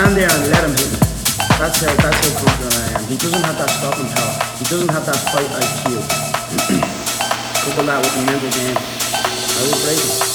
stand there and let him hit me. That's how confident I am. He doesn't have that stopping power. He doesn't have that fight IQ. Couple that with the mental game. I will break him.